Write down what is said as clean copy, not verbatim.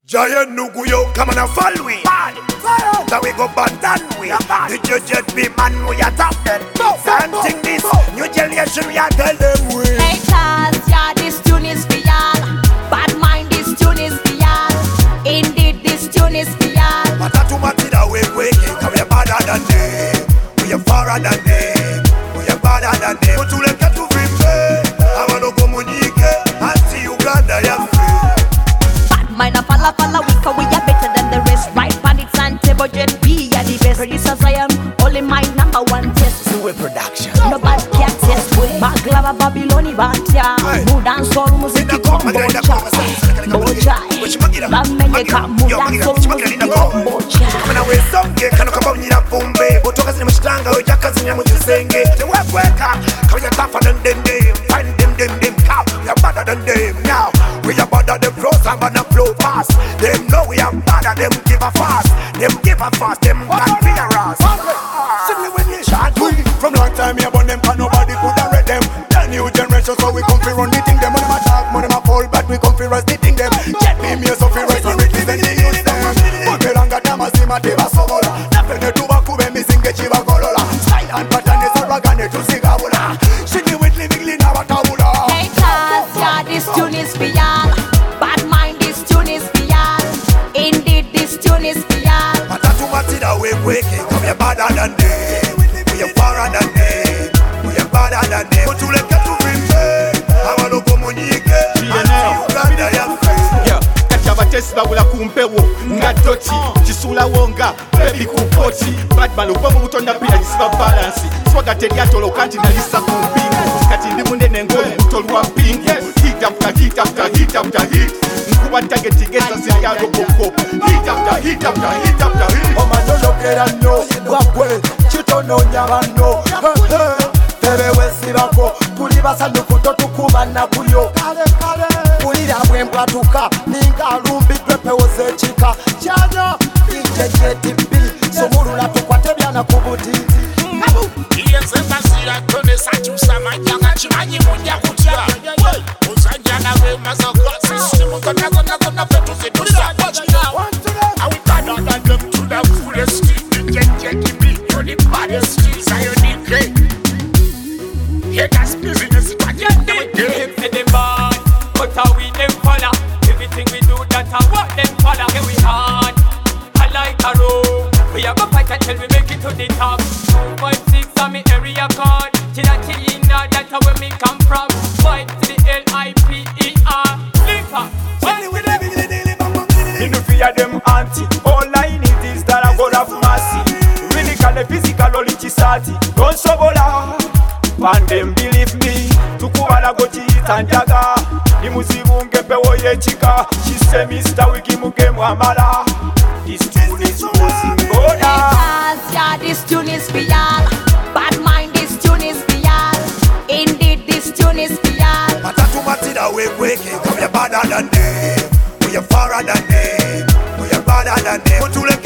Giant Nuguyo, come on and follow we. That we go bandan we. The judge be man, we are top them. Dancing this new generation, we are tell them we. Hey class, yeah, this tune is for y'all. Bad mind, this tune is for y'all. Indeed, this tune is for y'all. Matatu matida we waking, cause we are better than them. We are fairer than them. We are better than them. But to let get to Vimbe, I want to go Munike, and see Uganda, yeah. Mine a falla we are better than the rest. Right bandits and table jet B are the best. Producers I am only my number one test. Suwe production. Nobody can test with Maglava Babyloni Bantia. Mood and soul music combo cha. Bocha. Bameneka mood and soul music combo cha. Kana we songe kano kabonyira pombe. Botoka zini mshitanga we jaka zini mujisenge. Te weka kawya tafa than them. Find them cow. We are better than them now. We are better than flows and better flow fast. Them know we are better, them give a fast. Them give a fast, them can fear us. Simply when you shot we from long time here, but them can nobody could have read them. The new generation, so we come fi run the thing. Them money ma talk, money ma fall, but we come fi rise the thing. Them get me here, so fi rise and reach the news them. But me langa dama si ma teva sobola. Napende tuba kube mi singe chiva golola. Style and pattern is a ragane to sigabula. She knew it living lean abatabula. Hey class, yeah, this tune is for y'all. Bad mind, this tune is for y'all. Indeed, this tune is for y'all. Matatu matida we waking, cause we are better than them. We are fairer than them. We are better than them. But to let get to Vimbe, I want to go Munike, and see Uganda, yeah. Batesi babula kumpewo nga doti kisula wonga baby kupoti badman ubamu butonda pira jisiba balance swaga teriatolo kanti nalisa kumpingu kati ndi munene ngoli mutolwa pingu hit after hit after hit after hit nkuba target geza zirya roboko hit after hit after hit after hit Omano kera no wakwe chitono nyabano tebe wesibako tuli basanduku totukubana kuyo kulira bwembwatuka ninga lumbidwe pewoze chika chanya injejetibi somulula tukwate byana kubutiti Iyenzembazira tone sachusa majanga chimanyi munja kutya uzanja nawe mazokwa simu kona petu zitusa I will turn on them to the fullest injejetibi you're the baddest Zionic haters business but how we them follow. Everything we do, that's how what them follow. Here we hard, I like a road. We are gonna fight until we make it to the top. 256 on me area code. Chilina, that's where me come from. Fight to the LIPER. Liquor. Me no fear them auntie. All I need is that I go have mercy. Really can the physical only chisati. Don't sobola. And them believe me. Tukubala go chitanjaga. Imuzibu ngepewo yechika. She say Mr. Wiki mugemu amala. This tune is causing order. Yeah, this tune is for y'all. Bad mind, this tune is for y'all. Indeed, this tune is for y'all. Matatu matida we waking, cause we are better than them. We are fairer than them. We are better than them.